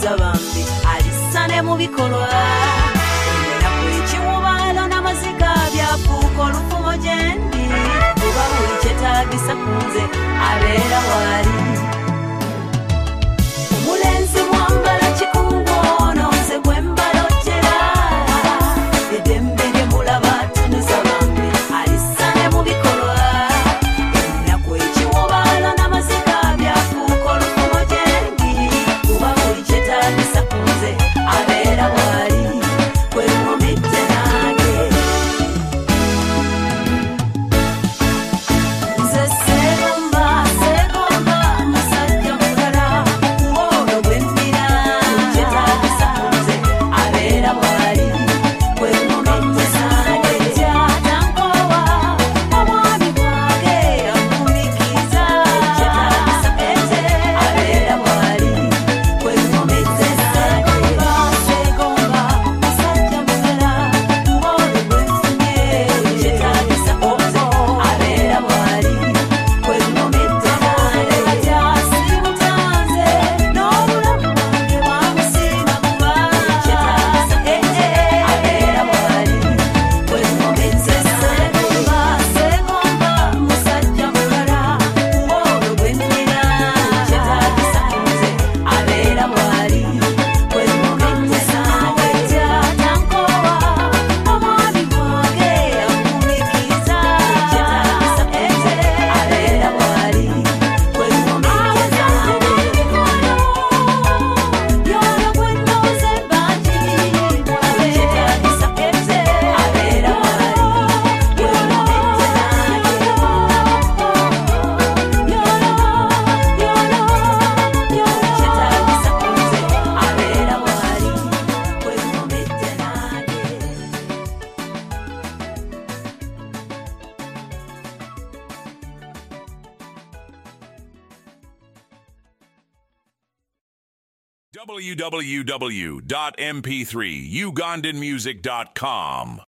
bambi alisane mu bikolwa ennaku ekiwubaalo n'amaziga byafuuka olufumo gyendi kuba buli kyetaagisa ku nze abeera wali omulenzi mwambala kikungo nonze gwe mbalojjera eddembe lye mulaba tunuza bambi alisane mu bikolwa ennaku ekiwubaalo n'amaziga byafuuka olufumo gyendi kuba buli kyetaagisa ku nze abeera wali kwe nkomedde nange nze segomba musajja mulala kuwoolo gwe nnina kyetaagisa ku nze abeera wali kwe nkomedde nange kyatankoowa omwami wange ankumikiza kyetaagisa ku nze abeera wali kwe nkomedde nange segomba musajja mulala kuwoolo gwe nfunye kyetaagisa ku nze abeera wali kwe nkomedde nange kyasimutanze n'obulamu bwange bwamusiima kuba kyetaagisa ku nze abeera wali kwe nkomedde segomba musajja mulala kuwoolo gwe nnina kyetaagisa ku nze abeera wali kwe nkomedde nange kyatankoowa omwami wange ankumikiza kyetaagisa ku nze abeera wali kwe nkomedde nange yoyo gwe ndowooza ebbanji kyetaagisa ku nze abeera wali kwe nkomedde nange kyetaagisa ku nze abeera wali kwe nkomedde nange www.mp3ugandanmusic.com